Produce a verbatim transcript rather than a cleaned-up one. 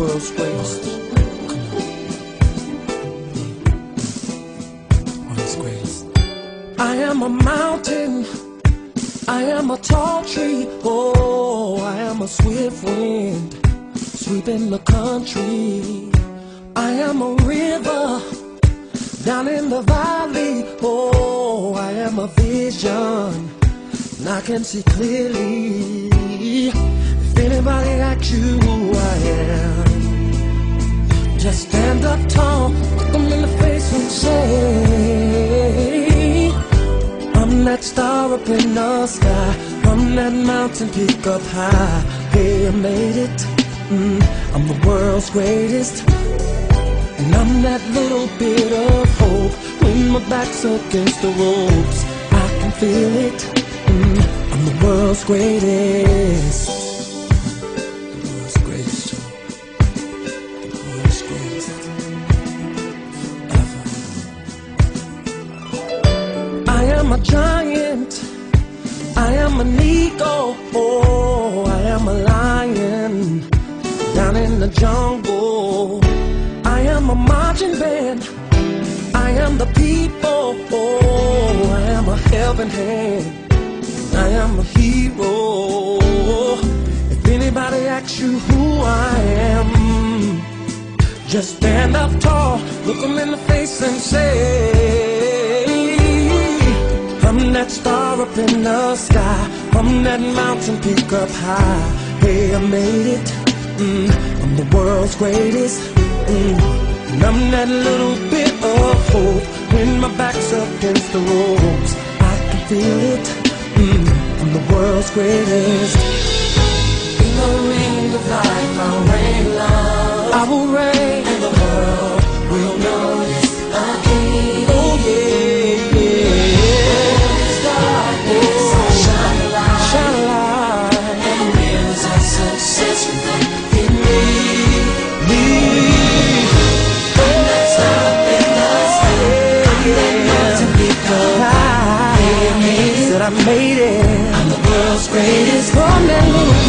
world's greatest. World's greatest. I am a mountain, I am a tall tree, oh, I am a swift wind sweeping the country. I am a river down in the valley, oh, I am a vision and I can see clearly. If anybody asks you who I am, just stand up tall, look them in the face and say, I'm that star up in the sky, I'm that mountain peak up high. Hey, I made it, mm, I'm the world's greatest. And I'm that little bit of hope when my back's against the ropes. I can feel it, mm, I'm the world's greatest. The world's greatest, the world's greatest ever. I am a giant, I am an eagle, oh, I am a lion down in the jungle. I am a marching band, I am the people, oh, I am a helping hand, I am a hero. If anybody asks you who I am, just stand up tall, look them in the face and say, I'm that star up in the sky, I'm that mountain peak up high. Hey, I made it, mm, I'm the world's greatest. Mm. And I'm that little bit of hope when my back's up against the ropes. I can feel it, mm, I'm the world's greatest. In the ring of life I'll reign love, I will reign, and the world will notice a king. Oh yeah, yeah. Darkness, I shine a light, shine a light, and wheels of success in me. I made it, I'm the world's greatest. From that little